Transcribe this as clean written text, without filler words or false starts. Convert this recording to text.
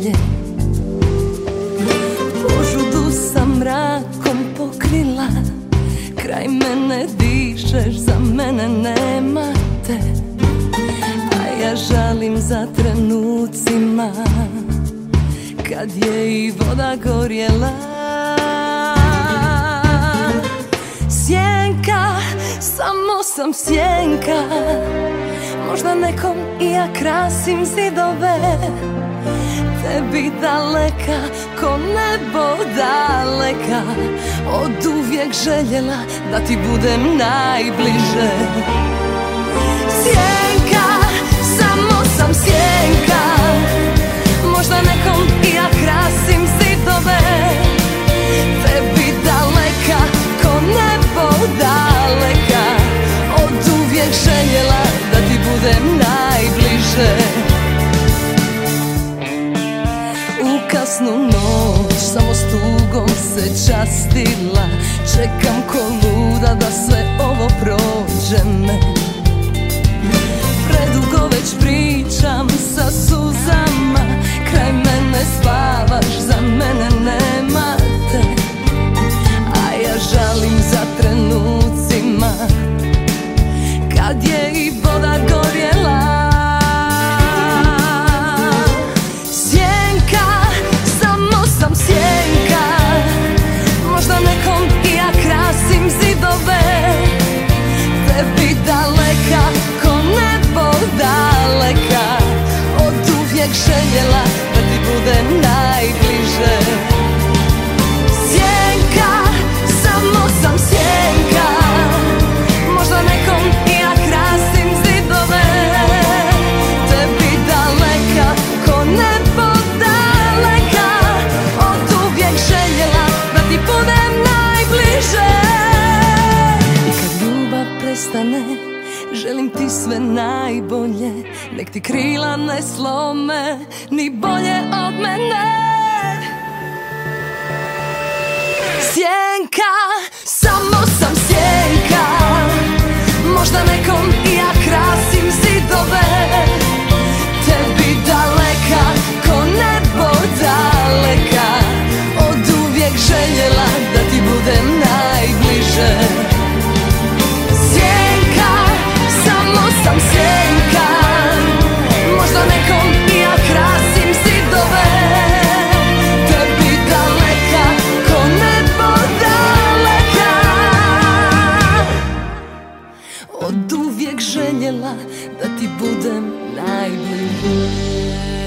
bolje. Požudu sa mrakom pokrila, kraj mene dišeš, za mene nema te. A ja žalim za trenucima kad je i voda gorjela. Sjenka, samo sam sjenka, možda nekom i ja krasim zidove. Tebi daleka, ko nebo daleka, od uvijek željela da ti budem najbliže. Sjenka, samo sam sjenka, možda nekom i ja krasim zidove. Tebi daleka, ko nebo daleka, od uvijek željela da ti budem najbliže. U kasnu noć samo s tugom se častila, čekam ko luda da sve ovo prođe me. Predugo već pričam sa suzama, kraj mene spavaš, za mene nema te. A ja žalim za trenucima kad je i voda gorjela. Sjenka, samo sam sjenka, možda nekom i ja krasim zidove. Tebi daleka, ko nebo daleka, od uvijek željela da ti budem najbliže. Sjenka, samo sam sjenka, možda nekom i ja krasim zidove. Tebi daleka, ko nebo daleka, od uvijek željela da ti budem najbliže. I kad ljubav prestane, želim ti sve najbolje, nek ti krila ne slome, ni bolje od mene. Sjenka, samo sam sjenka, možda nekom i ja krasim zidove. Tebi daleka, ko nebo daleka, od uvijek željela da ti budem najbliže. Sjenka, samo sam sjenka, možda nekom i ja krasim zidove. Tebi daleka, ko nebo daleka, od uvijek željela da ti budem najbliže.